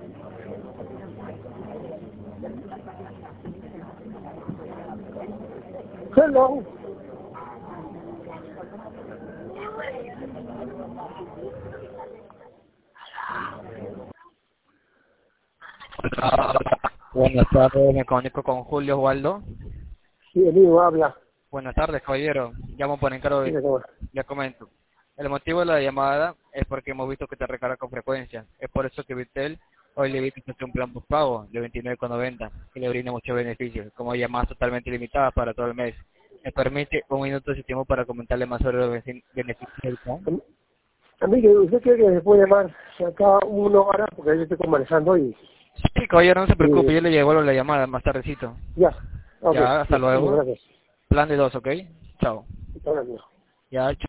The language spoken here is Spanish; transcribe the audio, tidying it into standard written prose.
Hello. Buenas tardes, me comunico con Julio Osvaldo. Sí, el mismo habla. Buenas tardes, caballero. Llamo por encargo Sí, de... Le comento. El motivo de la llamada es porque hemos visto que te recarga con frecuencia. Es por eso que Vitel hoy le invita a un plan postpago de 29,90 y le brinda muchos beneficios, como llamadas totalmente limitadas para todo el mes. Me permite un minuto de su tiempo para comentarle más sobre los beneficios del plan. Amigo, ¿usted cree que me puede llamar acá una hora? Porque yo estoy conversando y... Sí, caballero, no se preocupe, yo le devuelvo la llamada más tardecito. Ya. Ok, Ya, hasta sí, luego. gracias. Plan de 2, ¿ok? Chao. Hasta luego. Ya,